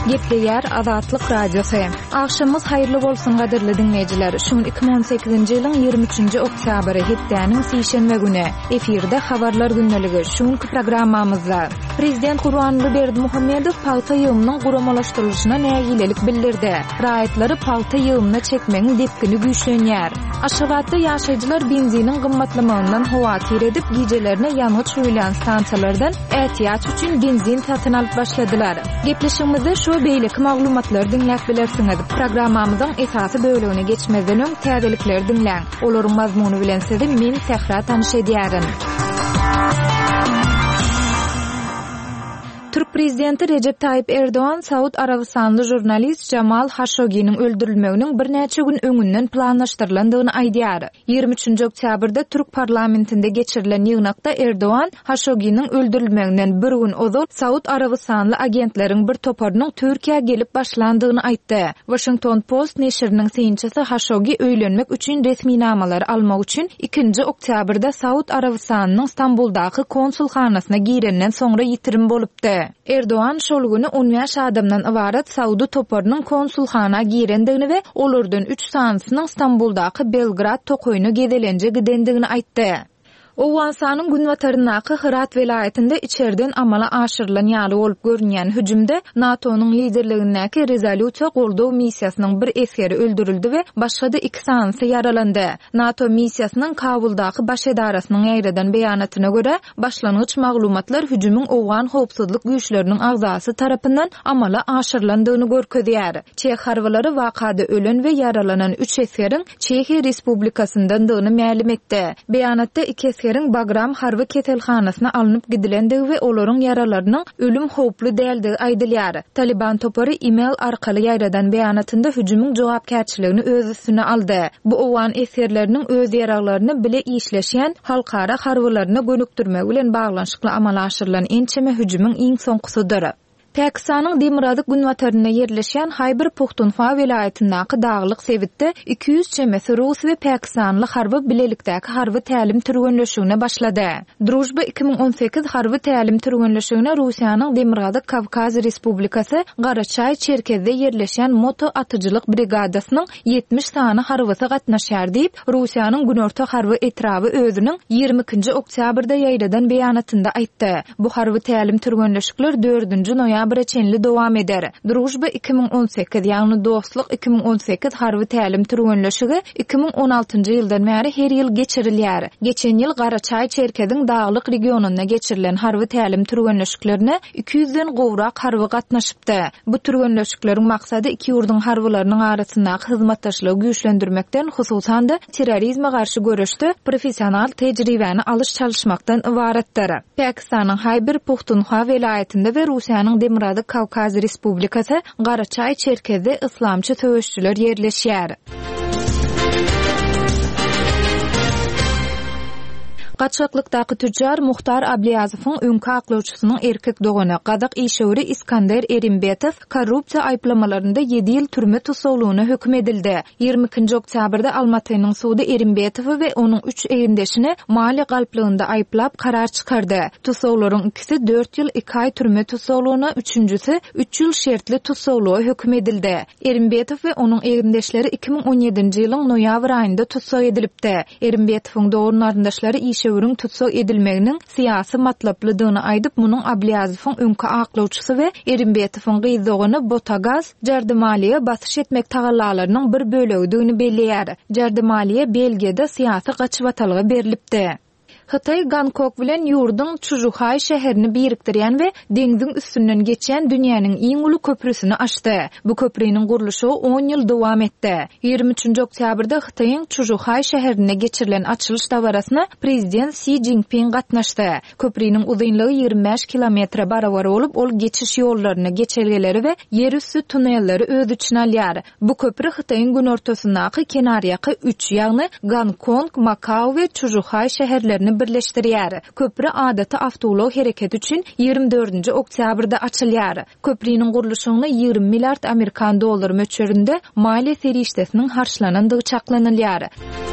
Gepleyer Azatlyk Radiosu. Akşamyz haýyrly bolsun gaderli dinleýijiler. Şuň 2018-nji ýylyň 23-nji oktýabry hepdeniň seýşenbe güni efirde habarlar günneligi şuňky programmamyzda Prezident Gurbanguly Berdimuhammedow palta ýygynyň guramalaşdyrylyşyna nägilelik bildirdi. Raýatlary palta ýygyny çekmegiň depkini güýçlenýär. Aşgabatda ýaşaýjylar benzinin gymmatlamagynyň hawatyr edip gijelerine ýanyç ýylan stansiýalardan ätiýat üçin benzin satyn alyp başladylar. Gepleşigimizde şu beýleki maglumatlar dinläp bilersiňiz. Programmamyzyň esasy bölegine geçmezden öň täzelikler dinläň. Olaryň mazmuny bilen sizi men Sehra tanyş edýärin. Türk Prezidenti Recep Tayyip Erdoğan, Saud Arabistanly jurnalist Jamal Khashoggi'nin öldürilmeginiň bir näçe gün öňünden planlaşdyrylandygyny aýdýar. 23 oktýabrda Türk parlamentinde geçirilen ýygnakda Erdoğan, Khashoggi'nin öldürilmeginden bir gün ozal Saud Arabistanly agentleriň bir toparynyň Türkiýe gelip başlandygyny aýtdy. Washington Post neşriniň synçysy Khashoggi öýlenmek üçin resmi namalar almak üçin 2 oktýabrda Saud Arabistanynyň Stambuldaky konsulxanasyna girenden soňra ýitirim bolupdy. Erdoğan şol güni 10 ýaş adamdan ibaret Saudy toparynyň konsulxana girendigini we olardan 3 sanysynyň Stambuldaky Belgrad tokoyuna gedelenje gidendigini aýtdy. Owgansanyň Günwataryndaky Hırat welaýatynda içerden amala aşyrylan ýaly bolup görünýän hüjümde NATO-nyň liderligindäki rezolýusiýa goldaw missiýasynyň bir eseri öldürildi we başga da 2 sanysi yaralandy. NATO missiýasynyň Kabuldaky baş edarasynyň ýaýradan beýanatyna görä, başlangyç maglumatlar hüjümüň owgan howpsuzlyk güýçleriniň agzasy tarapyndan amala aşyrylandygyny görkezýär. Çeх harwalary wakada ölen we yaralanan 3 eseriň Çehiýa Respublikasyndandygyny ma'lum etdi. Beýanatda 2 eseriň Bagram harby ketelhanasyna alınıp gidilendigi we olaryň yaralarynyň ölüm howply däldi aýdylýar. Taliban topary email arkaly ýaýradan beýanatynda hüjümüň jogapkärçiligini öz üstüne aldy. Bu owgan eserleriniň öz ýaralaryny bile işleşýän halkara harbylaryna gönükdirmek bilen baglanşykly amal aşyrylan ençeme hüjümüň iň soňkusydyr. Pakistanyň Demirazyk Günwataryna ýerleşýän Haýber Puxtunhwa welaýatyndaky daglyk Sewitde 200 çemesi Rus we Pakistanly harby bilelikdäki harby tälim türgenleşigine başlady. Drujba 2018 harby tälim türgenleşigine Russiýanyň Demirazyk Kavkaz Respublikasy Garaçay çerkezde ýerleşýän moto atyjylyk brigadasynyň 70 sany harbysy gatnaşýar diýip Russiýanyň günorta harby etraby özüniň 22 oktýabrda ýaýradan beýanatynda aýtdy. Bu harby tälim türgenleşikler 4-nji noýabr çenli dowam eder. Drujba 2018 ýagny dostluk 2018 harby tälim türgenleşigi 2016-njy ýyldan bäri her ýyl geçirilýär. Geçen ýyl Garaçay çerkeziň daglyk regionuna geçirilen harby tälim türgenleşiklerine 200-den gowrak harby gatnaşypdy. Bu türgenleşikleriň maksady iki ýurduň harbylarynyň arasyndaky hyzmatdaşlygy güýçlendirmekden, hususan da terrorizme garşy görüşde professional tejribäni alyş çalyşmakdan ibaretdir. Pakistanyň Haýber Puxtunhwa welaýatynda we Russiýanyň Demirazyk Kavkaz Respublikasy Garaçay çerkezde islamçy töweşçüler ýerleşýär. Gaçaklykdaky tüccar Muhtar Ablyazow'un öňkü aklawçysynyň erkek dogany gadak işewri Iskander Erimbetow korrupsiýa aýplamalарynda 7 ýyl türme tutsaglygyna hökm edildi. 22 oktýabrda Almatynyň sudy Erimbetow we onuň 3 egindeşini mali galplygynda aýplap karar çykardy. Tutsaklaryň ikisi 4 ýyl 2 ay türme tutsaglygyna, üçüncüsi 3 ýyl şertli tutsaglyga hökm edildi. Erimbetow we onuň egindeşleri 2017-nji ýylyň noýabr aýynda tutsag edilipdi. Erimbetowyň dogry aryndaşlary ýörüň tutsag edilmeginiň syýasy matlaplydygyny aýdyp, munyň Ablyazow'un öňkü aklawçysy we Erimbetowyň gyýdygyny Botagaz jardymaliýe basyş etmek tagallalarynyň bir bölegini belliýär. Jardymaliýe Belgiýede syýasy gaçywatalga berilipdi. Hytaý Gangkok bilen ýurdun Çujuhay şäherini birikdirýän we deňziň üstünden geçýän dünýäniň iň uly köprüsini açdy. Bu köprüniň guruluşy 10 ýyl dowam etdi. 23 oktýabrda Hytaýyň Çujuhay şäherine geçirilen açylyş dawarasyna prezident Xi Jinping gatnaşdy. Köprüniň uzunlygy 25 kilometre barabar bolup, ol geçiş ýollaryny, geçergeleri we ýer üstü tunelleri öz içine alýar. Bu köprü Hytaýyň gün ortasyndaky kenaryaky 3 ýagny Gangkong, Makao we Çujuhay şäherlerini birleşdirýär. Köprü adaty awtolog hereket üçin 24 oktýabrda açylýar. Köprüniň guruluşyna 20 milliard Amerikan dollary möçberinde maliýe serişdesiniň harçlanandygy çaklanylýar.